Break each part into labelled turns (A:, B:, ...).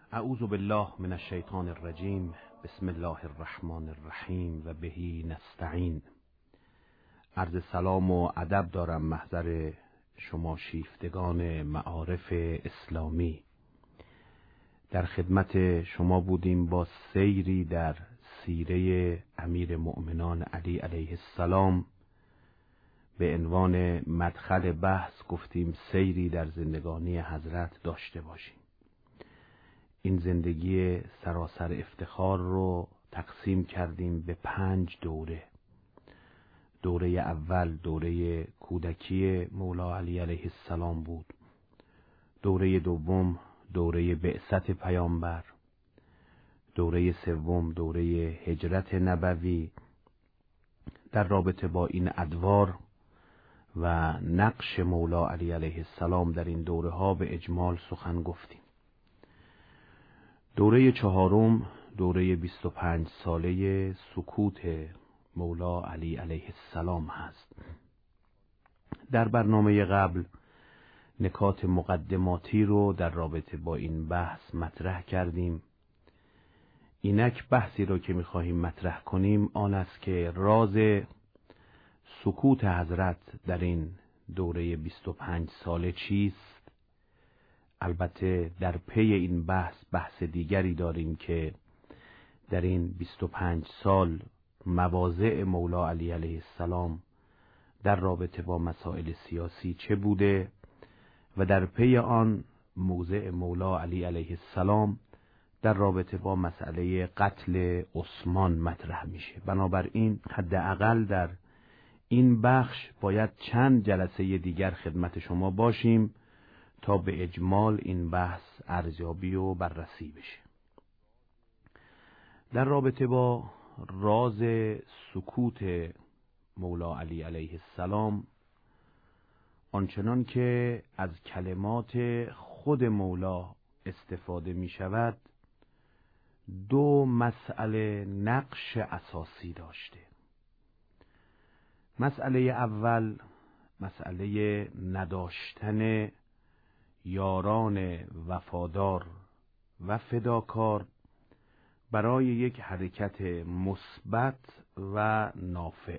A: اعوذ بالله من الشیطان الرجیم. بسم الله الرحمن الرحیم و بهی نستعین. عرض سلام و ادب دارم محضر شما شیفتگان معارف اسلامی. در خدمت شما بودیم با سیری در سیره امیر مؤمنان علی علیه السلام. به عنوان مدخل بحث گفتیم سیری در زندگانی حضرت داشته باشیم. این زندگی سراسر افتخار رو تقسیم کردیم به 5 دوره. دوره اول دوره کودکی مولا علی علیه السلام بود. دوره دوم دوره بعثت پیامبر. دوره سوم دوره هجرت نبوی. در رابطه با این ادوار و نقش مولا علی علیه السلام در این دوره ها به اجمال سخن گفتیم. دوره چهارم دوره 25 ساله سکوت مولا علی علیه السلام هست. در برنامه قبل نکات مقدماتی رو در رابطه با این بحث مطرح کردیم. اینک بحثی رو که می‌خواهیم مطرح کنیم آن است که راز سکوت حضرت در این دوره 25 ساله چیست. البته در پی این بحث دیگری داریم که در این 25 سال مواضع مولا علی علیه السلام در رابطه با مسائل سیاسی چه بوده و در پی آن موضع مولا علی علیه السلام در رابطه با مسئله قتل عثمان مطرح میشه. بنابراین حداقل در این بخش باید چند جلسه دیگر خدمت شما باشیم تا به اجمال این بحث ارزیابی و بررسی بشه. در رابطه با راز سکوت مولا علی علیه السلام، آنچنان که از کلمات خود مولا استفاده می شود، 2 مسئله نقش اساسی داشته. مسئله اول مسئله نداشتن یاران وفادار و فداکار برای یک حرکت مثبت و نافع.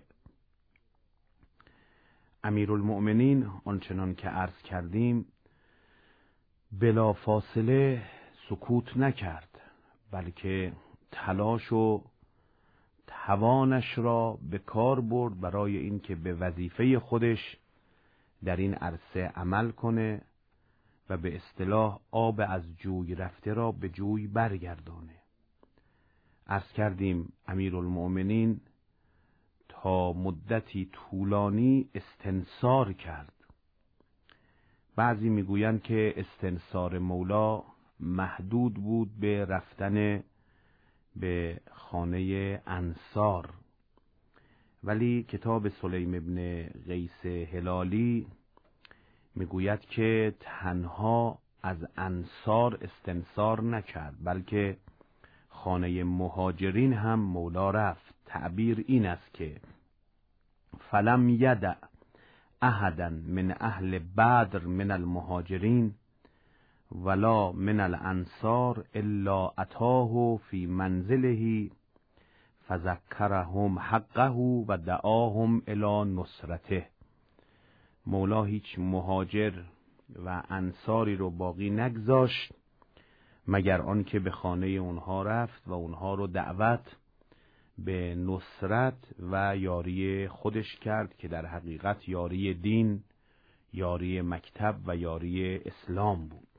A: امیرالمؤمنین آنچنان که عرض کردیم بلا فاصله سکوت نکرد، بلکه تلاش و توانش را به کار برد برای اینکه به وظیفه خودش در این عرصه عمل کنه و به اصطلاح آب از جوی رفته را به جوی برگردانه. عرض کردیم امیرالمؤمنین تا مدتی طولانی استنصار کرد. بعضی میگویند که استنصار مولا محدود بود به رفتن به خانه انصار، ولی کتاب سلیم ابن قیس هلالی میگوید که تنها از انصار استنصار نکرد، بلکه خانه مهاجرین هم مولا رفت. تعبیر این است که فلم یدع احدا من اهل بدر من المهاجرین ولا من الانصار الا اتاه فی منزله فذکرهم حقه و دعاهم الی نصرته. مولا هیچ مهاجر و انصاری رو باقی نگذاشت مگر آنکه به خانه اونها رفت و اونها رو دعوت به نصرت و یاری خودش کرد که در حقیقت یاری دین، یاری مکتب و یاری اسلام بود.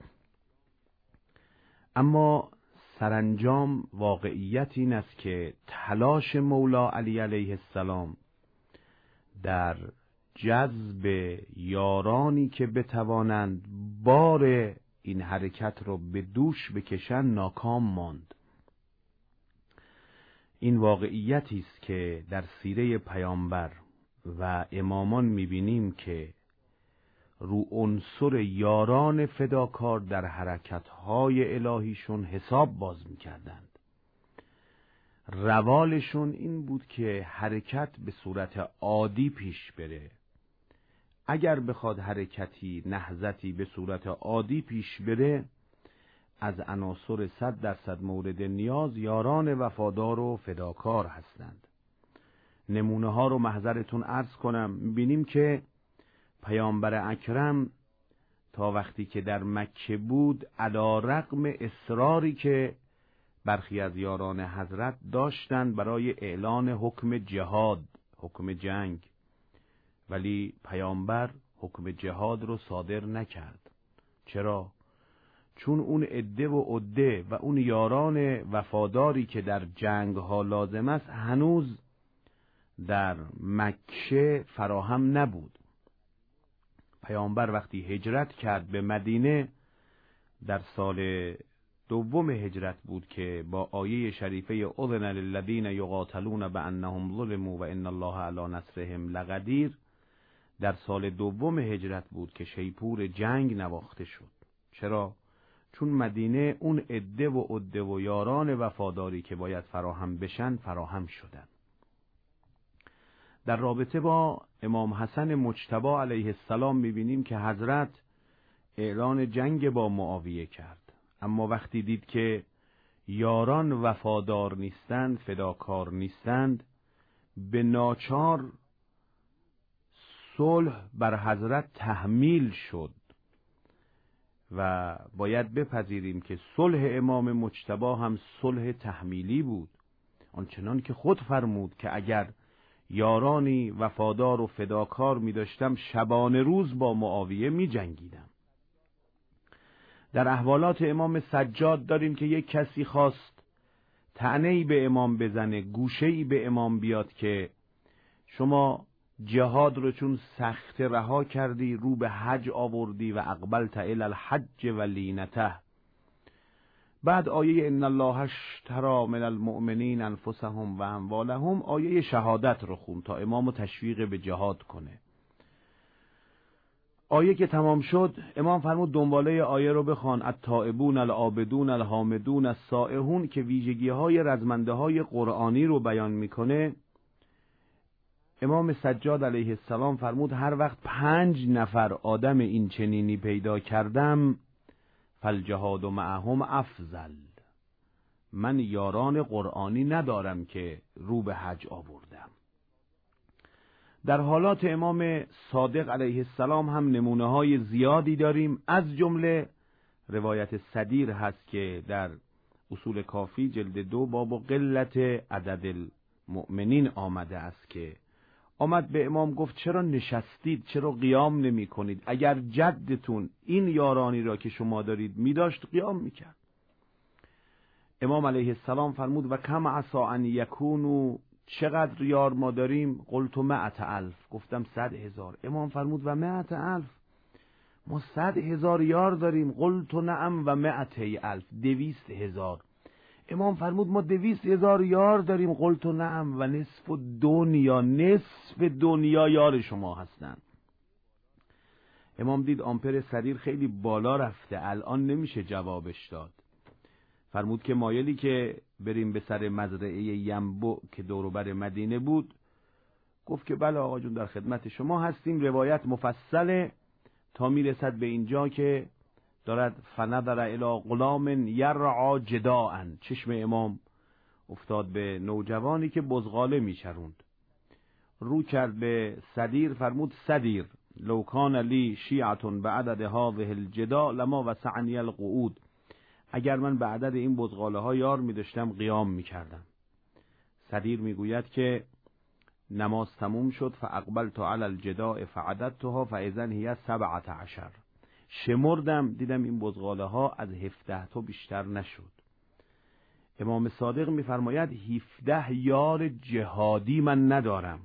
A: اما سرانجام واقعیت این است که تلاش مولا علی علیه السلام در جذب یارانی که بتوانند بار این حرکت رو به دوش بکشن ناکام ماند. این واقعیتی است که در سیره پیامبر و امامان می‌بینیم که رو عنصر یاران فداکار در حرکت‌های الهیشون حساب باز می‌کردند. روالشون این بود که حرکت به صورت عادی پیش بره. اگر بخواد حرکتی نهضتی به صورت عادی پیش بره، از عناصر 100% مورد نیاز یاران وفادار و فداکار هستند. نمونه ها رو محضرتون عرض کنم. می‌بینیم که پیامبر اکرم تا وقتی که در مکه بود، علی رغم اصراری که برخی از یاران حضرت داشتند برای اعلان حکم جهاد، حکم جنگ، ولی پیامبر حکم جهاد رو صادر نکرد. چرا؟ چون اون عده و عده و اون یاران وفاداری که در جنگ ها لازم است هنوز در مکه فراهم نبود. پیامبر وقتی هجرت کرد به مدینه در سال دوم هجرت بود که با آیه شریفه اذن للذین یقاتلون بانهم ظلموا و ان الله علی نصرهم لقدیر، در سال دوم هجرت بود که شیپور جنگ نواخته شد. چرا؟ چون مدینه اون عده و عده و یاران وفاداری که باید فراهم بشن فراهم شدن. در رابطه با امام حسن مجتبی علیه السلام میبینیم که حضرت اعلان جنگ با معاویه کرد، اما وقتی دید که یاران وفادار نیستند، فداکار نیستند، به ناچار صلح بر حضرت تحمیل شد و باید بپذیریم که صلح امام مجتبی هم صلح تحمیلی بود، آنچنان که خود فرمود که اگر یارانی وفادار و فداکار می داشتم شبانه روز با معاویه می جنگیدم. در احوالات امام سجاد داریم که یک کسی خواست طعنه‌ای به امام بزنه، گوشه‌ای به امام بیاد که شما جهاد رو چون سخت رها کردی، رو به حج آوردی و اقبلت الی الحج و لینته. بعد آیه ان الله اشتری من المؤمنین انفسهم و اموالهم، آیه شهادت رو خوند تا امامو تشویق به جهاد کنه. آیه که تمام شد امام فرمود دنباله آیه رو بخوان، التائبون العابدون الحامدون السائحون، که ویژگی های رزمنده های قرآنی رو بیان میکنه. امام سجاد علیه السلام فرمود هر وقت 5 نفر آدم این چنینی پیدا کردم فالجهاد معهم افضل، من یاران قرآنی ندارم که رو به حج آوردم. در حالات امام صادق علیه السلام هم نمونه های زیادی داریم، از جمله روایت صدیر هست که در اصول کافی جلد 2 باب قلت عدد المؤمنین آمده است که آمد به امام گفت چرا نشستید، چرا قیام نمی کنید؟ اگر جدتون این یارانی را که شما دارید می داشت قیام می کرد. امام علیه السلام فرمود و کم عسا ان یکونو، چقدر یار ما داریم؟ قلت 100,000، گفتم 100,000. امام فرمود و 100,000، ما 100,000 یار داریم. قلت نعم و 200,000، 200,000. امام فرمود ما 200,000 یار داریم. قلت نعم و نصف دنیا، نصف دنیا یار شما هستند. امام دید آمپر صدیر خیلی بالا رفته، الان نمیشه جوابش داد. فرمود که مایلی که بریم به سر مزرعه ینبع که دوروبر مدینه بود. گفت که بله آقا جون در خدمت شما هستیم. روایت مفصله تا میرسد به اینجا که دارد فنظر الی غلام یرعا جداء، چشم امام افتاد به نوجوانی که بزغاله میچروند، رو کرد به صدیر، فرمود صدیر لو کان لی شیعة بعدد هذه الجداء لما وسعني القعود، اگر من به عدد این بزغاله ها یار می داشتم قیام می کردم. صدیر می گوید که نماز تموم شد فاقبلت علی الجداء فعددتها فاذا هی 17، شمردم دیدم این بزغاله ها از 17 تا بیشتر نشد. امام صادق می فرماید 17 یار جهادی من ندارم.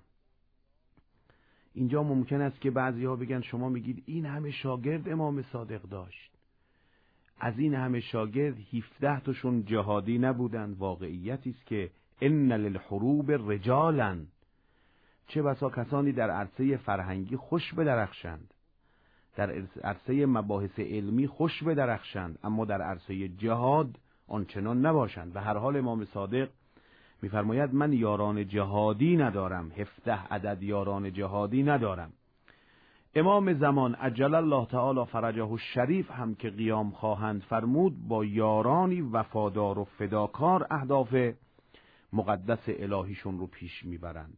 A: اینجا ممکن است که بعضی ها بگن شما میگید این همه شاگرد امام صادق داشت، از این همه شاگرد 17 تاشون جهادی نبودند. واقعیتی است که ان للحروب رجالا، چه بسا کسانی در عرصه فرهنگی خوش بدرخشند، در عرصه مباحث علمی خوش بدرخشند، اما در عرصه جهاد آنچنان نباشند. به هر حال امام صادق میفرماید من یاران جهادی ندارم، 17 عدد یاران جهادی ندارم. امام زمان عجل الله تعالی فرجه الشریف هم که قیام خواهند فرمود، با یارانی وفادار و فداکار اهداف مقدس الهیشون رو پیش میبرند.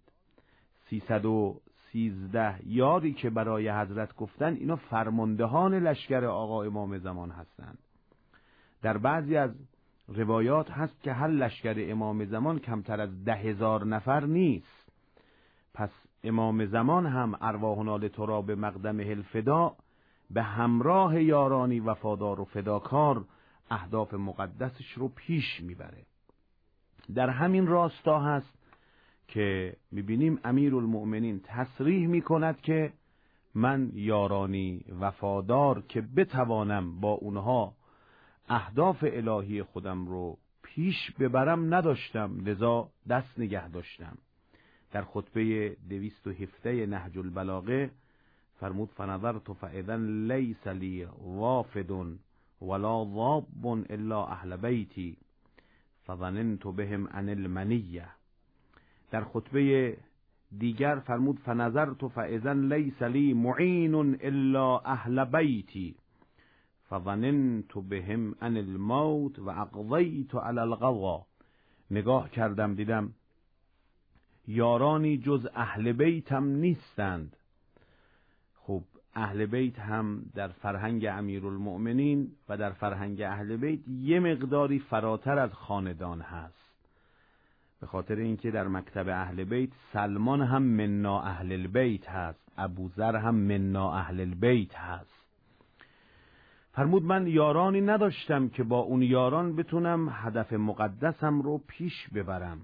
A: 313 یاری که برای حضرت گفتن، اینا فرماندهان لشکر آقا امام زمان هستند. در بعضی از روایات هست که هر لشکر امام زمان کمتر از 10,000 نفر نیست. پس امام زمان هم ارواحنا لتراب مقدم الفدا به همراه یارانی وفادار و فداکار اهداف مقدسش رو پیش میبره. در همین راستا هست که میبینیم امیرالمؤمنین تصریح میکند که من یارانی وفادار که بتوانم با اونها اهداف الهی خودم رو پیش ببرم نداشتم، لذا دست نگه داشتم. در خطبه 217 نهج البلاغه فرمود فنظرت فاذا لیس لی وافد ولا ضاب الا اهل بیتی فظننت بهم عن المنیه. در خطبه دیگر فرمود فنظرت فاذا لیس لی معین الا اهل بیتی فظننت بهم عن الموت و اقضیت علی القضا. نگاه کردم دیدم یارانی جز اهل بیتم نیستند. خب اهل بیت هم در فرهنگ امیرالمؤمنین و در فرهنگ اهل بیت یه مقداری فراتر از خاندان هست، به خاطر اینکه در مکتب اهل بیت سلمان هم منا اهل البیت هست، ابوذر هم منا اهل البیت هست. فرمود من یارانی نداشتم که با اون یاران بتونم هدف مقدسم رو پیش ببرم.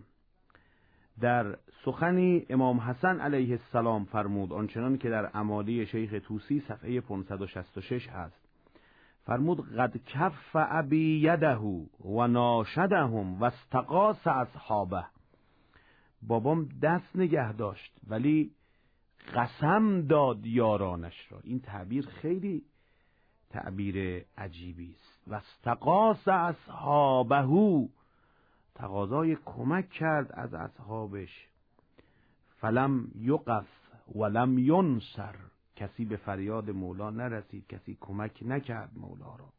A: در سخنی امام حسن علیه السلام فرمود، آنچنان که در امالی شیخ طوسی صفحه 566 هست، فرمود قد کف ابی یده و ناشدهم و استقاس اصحابه. بابام دست نگه داشت ولی قسم داد یارانش را. این تعبیر خیلی تعبیر عجیبی است. و استقاس اصحابه، تقاضای کمک کرد از اصحابش. فلم یقف ولم ینصر، کسی به فریاد مولا نرسید، کسی کمک نکرد مولا را.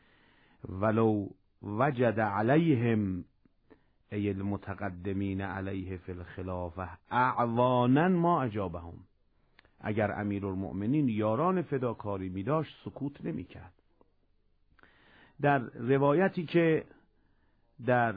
A: ولو وجد علیهم ای المتقدمین علیه فی الخلافه اعوانا ما اجابهم. اگر امیرالمؤمنین یاران فداکاری می داشت سکوت نمی کرد. در روایتی که در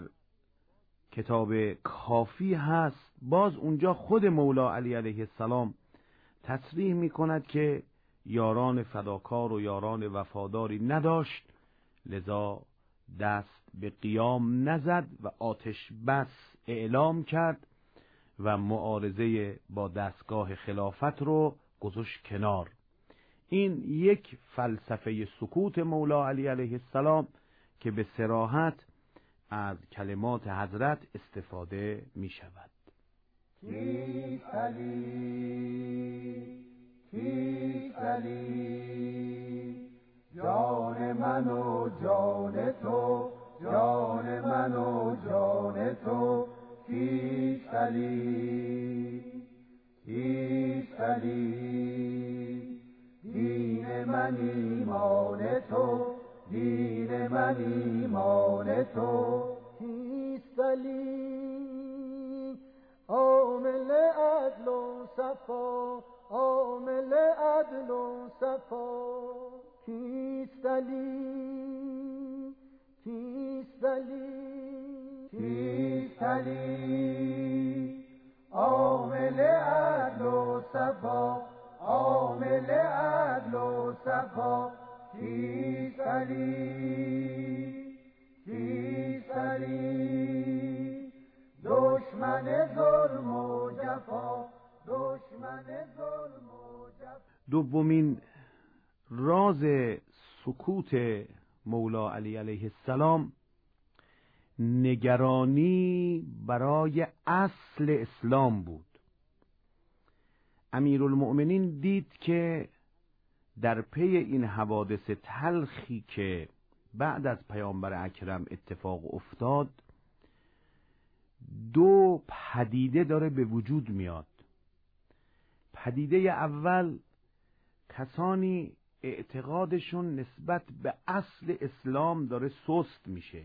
A: کتاب کافی هست، باز اونجا خود مولا علی علیه السلام تصریح می کند که یاران فداکار و یاران وفاداری نداشت، لذا دست به قیام نزد و آتش بس اعلام کرد و معارضه با دستگاه خلافت رو گذاشت کنار. این یک فلسفه سکوت مولا علی علیه السلام که به صراحت از کلمات حضرت استفاده می شود.
B: کیست علی کیست علی، جان من و جان تو، جان من و جان تو، کیست علی کیست علی، دین من ایمان تو، دین من ایمان تو، کیست علی عامل عدل و صفا، عامل عدل و صفا، کیست علی کیست علی، کیست علی عامل عدل و صفا، عامل عدل و صفا، کیست علی کیست علی، دشمن ظلم و جفا، دشمن ظلم و جفا.
A: دومین راز سکوت مولا علی علیه السلام نگرانی برای اصل اسلام بود. امیرالمؤمنین دید که در پی این حوادث تلخی که بعد از پیامبر اکرم اتفاق افتاد، دو پدیده داره به وجود میاد. پدیده اول کسانی اعتقادشون نسبت به اصل اسلام داره سست میشه.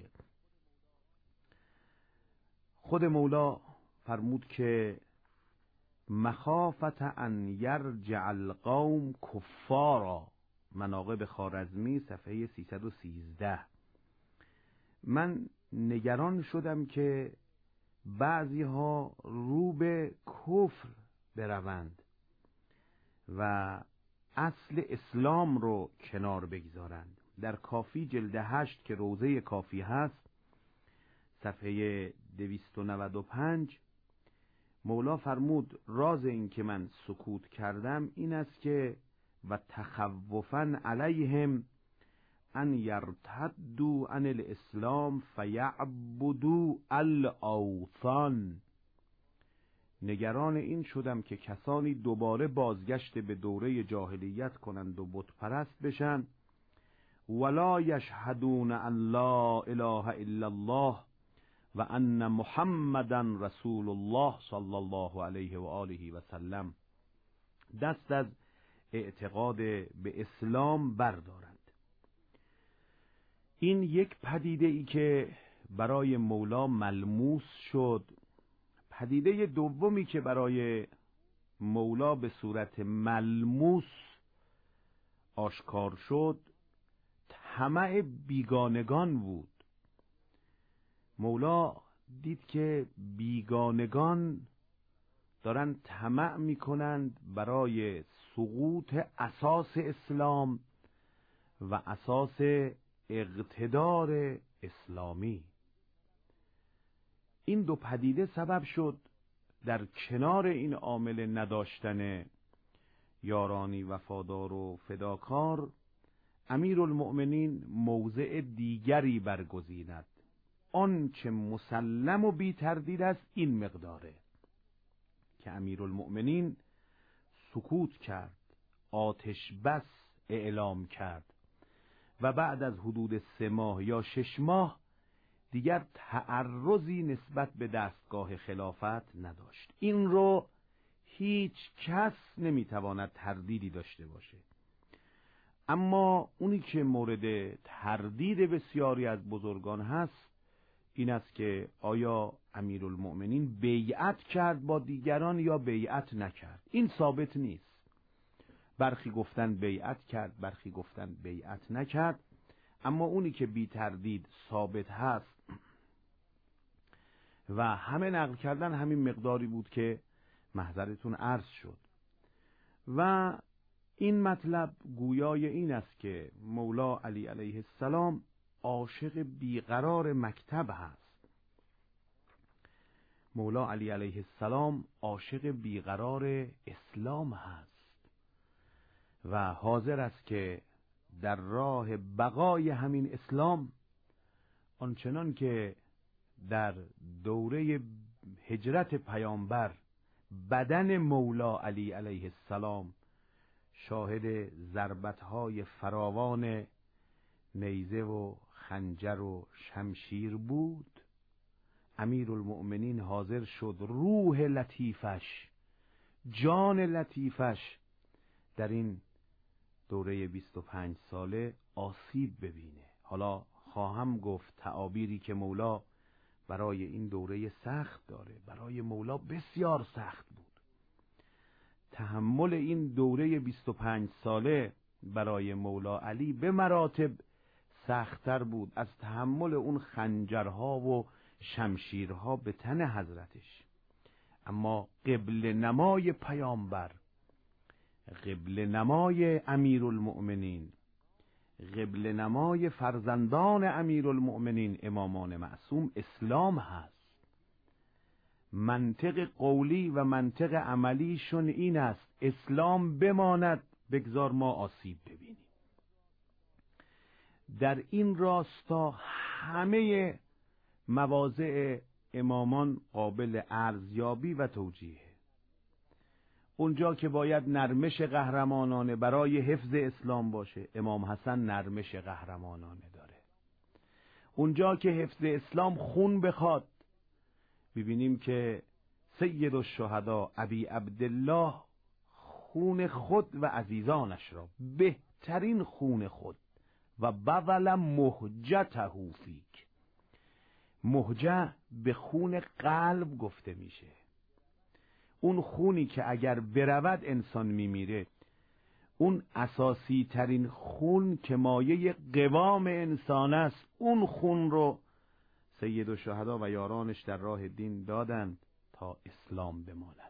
A: خود مولا فرمود که مخافت ان یرجع القوم کفارا، مناقب خوارزمی صفحه 313. من نگران شدم که بعضی ها رو به کفر بروند و اصل اسلام رو کنار بگذارند. در کافی جلد 8 که روضه کافی هست صفحه 295 مولا فرمود راز این که من سکوت کردم این است که و تخوفا علیهم ان یرتدوا عن الاسلام فیعبدوا الاوثان. نگران این شدم که کسانی دوباره بازگشت به دوره جاهلیت کنند و بت پرست بشن، ولا یشهدون ان لا اله الا الله و ان محمدا رسول الله صلی الله علیه و آله و سلم، دست از اعتقاد به اسلام بردارند. این یک پدیده ای که برای مولا ملموس شد. پدیده دومی که برای مولا به صورت ملموس آشکار شد طمع بیگانگان بود. مولا دید که بیگانگان دارن طمع میکنند برای سقوط اساس اسلام و اساس اقتدار اسلامی. این دو پدیده سبب شد در کنار این عامل نداشتن یارانی وفادار و فداکار امیرالمؤمنین موضع دیگری برگزیند. آن چه مسلم و بی تردید است این مقداره که امیرالمؤمنین سکوت کرد، آتش بس اعلام کرد و بعد از حدود 3 ماه یا 6 ماه دیگر تعرضی نسبت به دستگاه خلافت نداشت. این رو هیچ کس نمیتواند تردیدی داشته باشه. اما اونی که مورد تردید بسیاری از بزرگان هست این است که آیا امیرالمؤمنین بیعت کرد با دیگران یا بیعت نکرد. این ثابت نیست. برخی گفتن بیعت کرد، برخی گفتن بیعت نکرد. اما اونی که بی تردید ثابت هست و همه نقل کردن همین مقداری بود که محضرتون عرض شد. و این مطلب گویای این است که مولا علی علیه السلام عاشق بیقرار مکتب هست. مولا علی علیه السلام عاشق بیقرار اسلام هست و حاضر است که در راه بقای همین اسلام آنچنان که در دوره هجرت پیامبر بدن مولا علی علیه السلام شاهد ضربت‌های فراوان نیزه و خنجر و شمشیر بود، امیرالمؤمنین حاضر شد روح لطیفش، جان لطیفش در این دوره 25 ساله آسیب ببینه. حالا خواهم گفت تعابیری که مولا برای این دوره سخت داره. برای مولا بسیار سخت بود. تحمل این دوره 25 ساله برای مولا علی به مراتب سخت‌تر بود از تحمل اون خنجرها و شمشیرها به تن حضرتش. اما قبله نمای پیامبر، قبله نمای امیرالمؤمنین، قبله نمای فرزندان امیرالمؤمنین امامان معصوم اسلام هست. منطق قولی و منطق عملیشون این است اسلام بماند، بگذار ما آسیب ببینیم. در این راستا همه مواضع امامان قابل ارزیابی و توجیه. اونجا که باید نرمش قهرمانانه برای حفظ اسلام باشه، امام حسن نرمش قهرمانانه داره. اونجا که حفظ اسلام خون بخواد، ببینیم که سید الشهدا ابی عبدالله خون خود و عزیزانش را، بهترین خون خود، و بذل مهجته فیک. مهجه به خون قلب گفته میشه، اون خونی که اگر برود انسان میمیره، اون اساسی ترین خون که مایه قوام انسان است، اون خون رو سید الشهدا و یارانش در راه دین دادند تا اسلام بماند.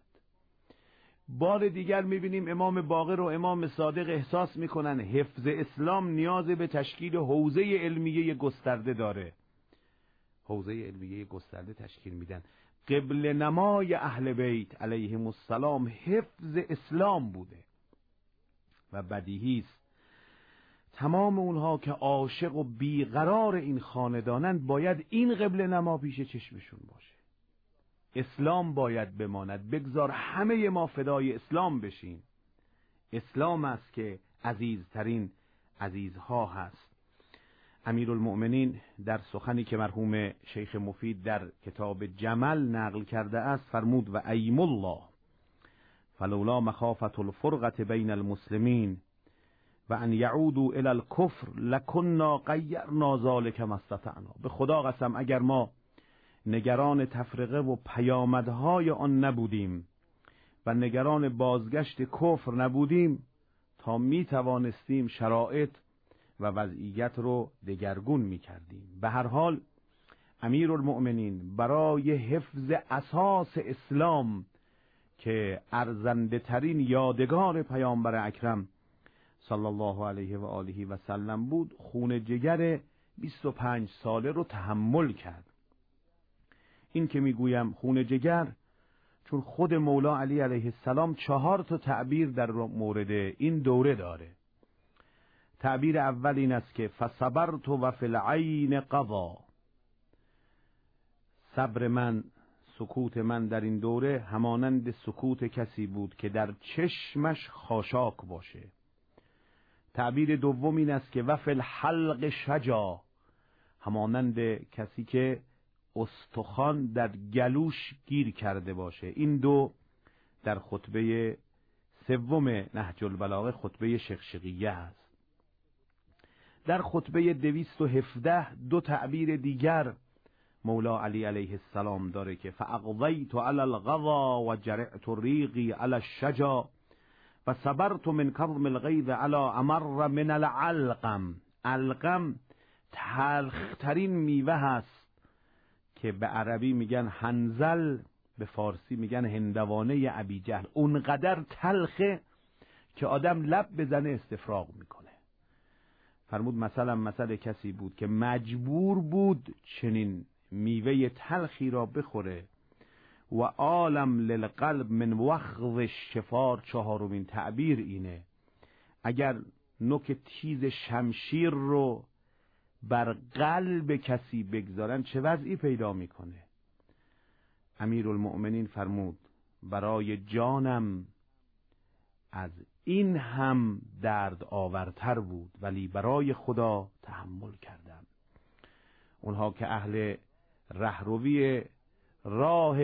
A: بار دیگر میبینیم امام باقر و امام صادق احساس میکنن حفظ اسلام نیاز به تشکیل حوزه علمیه گسترده داره. حوزه علمیه گسترده تشکیل میدن. قبل نمای اهل بیت علیهم السلام حفظ اسلام بوده و بدیهی است تمام اونها که عاشق و بیقرار این خاندانند باید این قبل نما پیش چشمشون باشه. اسلام باید بماند. بگذار همه ما فدای اسلام بشیم. اسلام است که عزیزترین عزیزها هست. امیرالمؤمنین در سخنی که مرحوم شیخ مفید در کتاب جمل نقل کرده است فرمود: و ایم الله فلولا مخافة الفرقة بین المسلمین و ان یعودوا الی الکفر لکنا غیرنا ذلک ما استطعنا. به خدا قسم اگر ما نگران تفرقه و پیامدهای آن نبودیم و نگران بازگشت کفر نبودیم تا می توانستیم شرایط و وضعیت رو دگرگون می کردیم. به هر حال امیرالمؤمنین برای حفظ اساس اسلام که ارزنده ترین یادگار پیامبر اکرم صلی الله علیه و آله و سلم بود، خون جگر 25 ساله رو تحمل کرد. این که میگویم خون جگر چون خود مولا علی علیه السلام 4 تعبیر در مورد این دوره داره. تعبیر اول این است که فصبرت و فی العین قضا. صبر من، سکوت من در این دوره همانند سکوت کسی بود که در چشمش خاشاک باشه. تعبیر دوم این است که و فی الحلق شجا. همانند کسی که استخوان در گلوش گیر کرده باشه. این دو در خطبه سوم نهج البلاغه، خطبه شقشقیه است. در خطبه 217 2 تعبیر دیگر مولا علی علیه السلام داره که فاقضیت علی الغضا و جرعت ریقی علی الشجا و صبرت من کظم الغیظ علی امر من العلقم. علقم تلخترین میوه هست که به عربی میگن هنزل، به فارسی میگن هندوانه ابی جهل. اونقدر تلخه که آدم لب بزنه استفراغ میکنه. فرمود مثلا کسی بود که مجبور بود چنین میوه تلخی را بخوره. و عالم للقلب من وخذ الشفار. 4مین تعبیر اینه: اگر نوک تیز شمشیر رو بر قلب کسی بگذارن چه وضعی پیدا میکنه. امیرالمؤمنین فرمود برای جانم از این هم درد آورتر بود ولی برای خدا تحمل کردم. اونها که اهل رهروی راه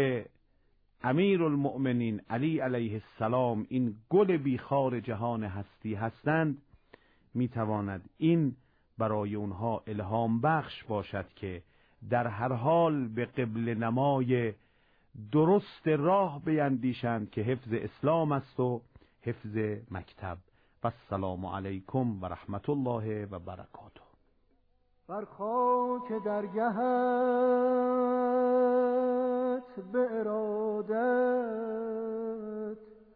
A: امیرالمؤمنین علی علیه السلام، این گل بیخار جهان هستی هستند، میتواند این برای اونها الهام بخش باشد که در هر حال به قبل نمای درست راه بیندیشند که حفظ اسلام است و حفظ مکتب. و السلام علیکم و رحمت الله و برکاته.
B: بر خاک درگهت به ارادت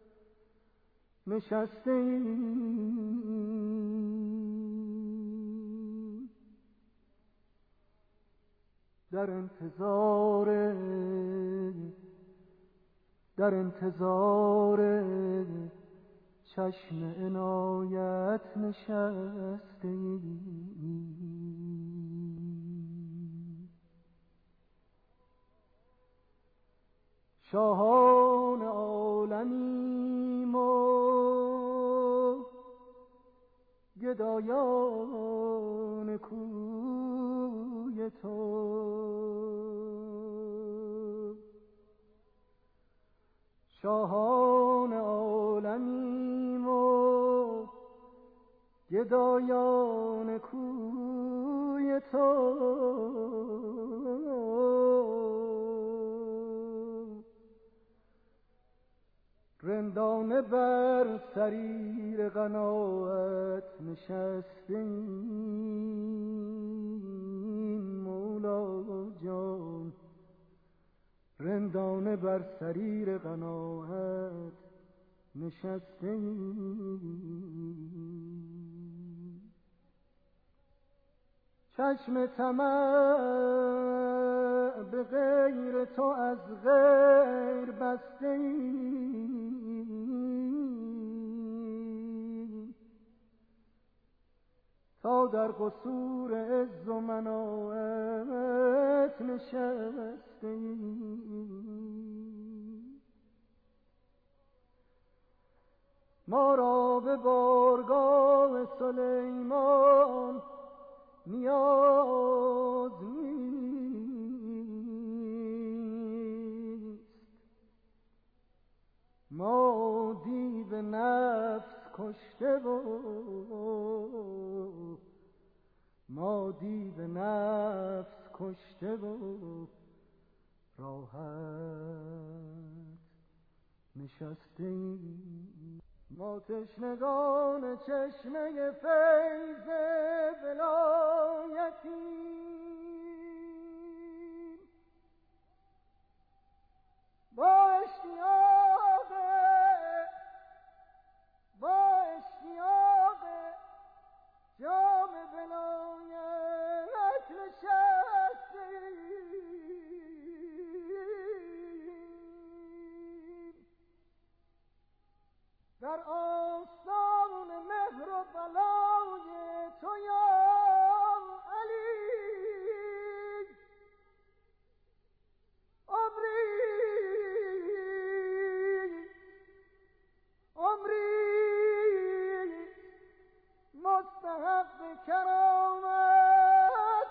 B: نشستیم، در انتظار چشم عنایت نشستیم. شاهان عالمیم و گدایان کوی تو، شاهان عالمیم گدایان کوی تو رندانه بر سریر قناعت نشستیم مولا جان، رندانه بر سریر قناعت نشستیم. چشم طمع به غیر تو از غیر بستیم تا در قصور عز و مناعت نشستیم. ما را به بارگاه سلیمان نیاز نیست، ما دیو نفس کشته و ما دیو نفس کشته و راحت نشستیم. ما تشنگان چشمه فیض ولایتیم، با اشتیاق جام ولایت نشستیم. در آستان مهر و بلای تو یا علی عمری مستحق کرامت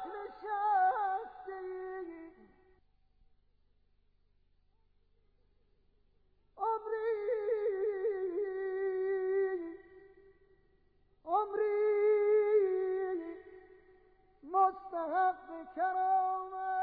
B: نشستیم. عمری مستحق کرامت